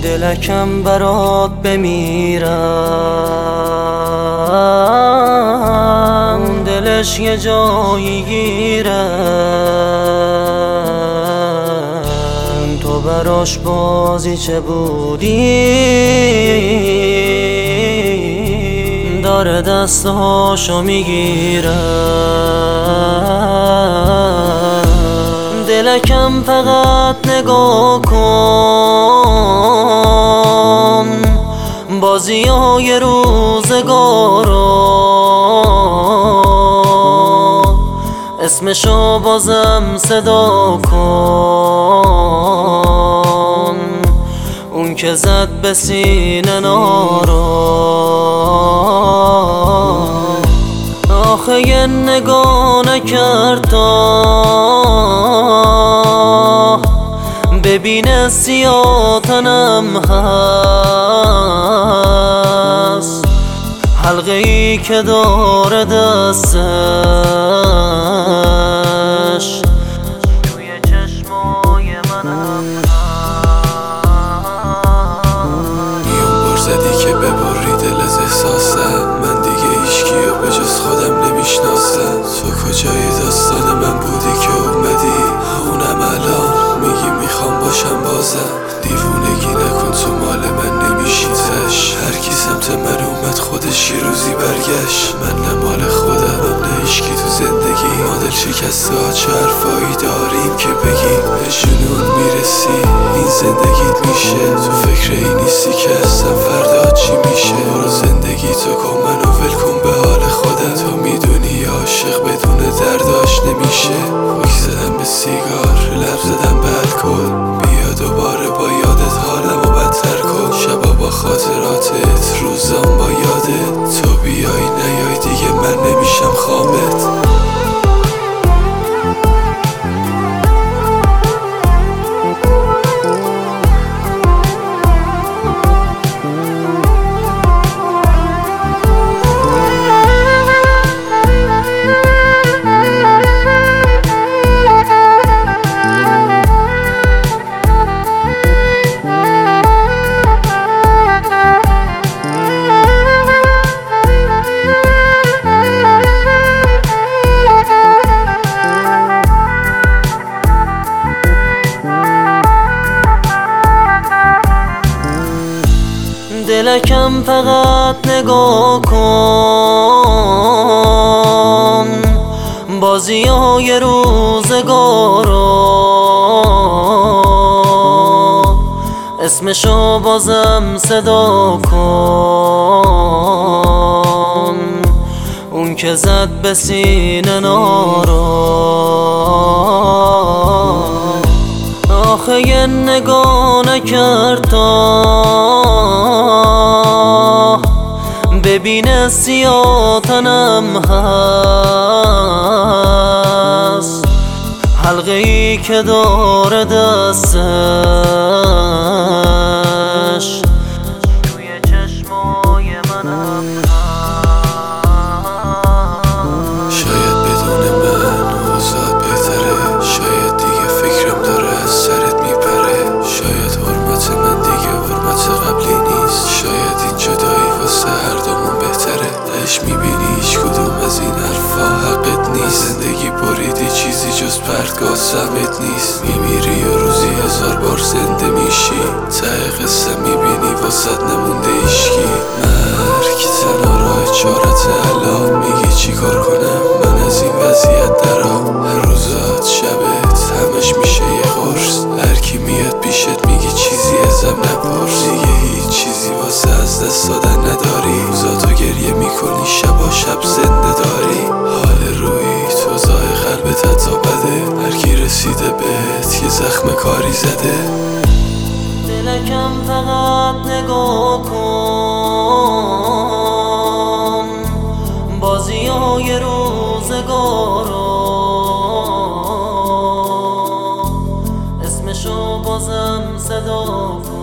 دلکم برات بمیرم، دلش یه جایی گیره، تو براش بازی چه بودی، داره دستاشو میگیره. دلکم فقط نگاه کن بازی های روزگارو، اسمشو بازم صدا کن، اون که زد به سینه نارو. آخه یه نگاه نکرد تا ببینه سیاه تنم هست، حلقه ای که داره دستش توی چشمای منم هست. میون بر زدی که ببری دل از احساسم، من دیگه هیچکیو به جز خودم نمیشناسم. تو کجای داستان من بودی که اومدی، اونم الان میگی میخوام باشم بازم. دیوونگی نکن تو مال من نمیشی تش، هر کی سمت من اومد خودش یه روزی برگشت. من نه مال خودم نه هیچکی تو زندگی، ما دل شکسته ها چه حرفایی داریم که بگیم. به جنون میرسی این زندگیت میشه، تو فکر این نیستی که اصلا فردا چی میشه. برو زندگی تو کن منو ول کن به حال خودم، تو میدونی عاشق بدون درداش نمیشه. پاک زدم به سیگار لب زدم به الکل، بیا دوباره با یادت حالمو بدتر کن. شبا با خاطراتت روزام با یادت، تو بیای نیای دیگه من نمیشم خوابت. دلکم فقط نگاه کن بازی های روزگارو، اسمشو بازم صدا کن، اون که زد به سینه نارو. آخه یه نگاه نکرد تا ببینه سیاه تنم هست، حلقه ای که داره دستش توی چشمای منم هست. شاید بدون من اوضاعت بهتره، شاید دیگه فکرم داره از سرت میپره، شاید حرمت من دیگه حرمت قبلی نیست، شاید این جدایی واسه هر دومون بهتره. تهش میبینی هیچ کدوم از این حرفا حقت نیست، زندگی بریدی چیزی جز پرتگاه سمت نیست. میمیری و روزی 1000 بار زنده میشی، ته قصه میبینی واسط نمونده ایشکی. مرگ تنها راه چارت الان، میگی چی کار کنم من از این وضعیت درام. هر روزات شبت همش میشه یه قرص، هر کی میاد پیشت میگی چیزی ازم نپرس. دیگه هیچ چیزی واسه از دست دادن نداری، روزاتو گریه میکنی شبا شب زنده داری. حال روی تو زای قلبت حتی بده، هر کی رسیده بهت یه زخم کاری زده. دلکم فقط نگاه کن بازی های روزگارو، اسمشو بازم صدا کن.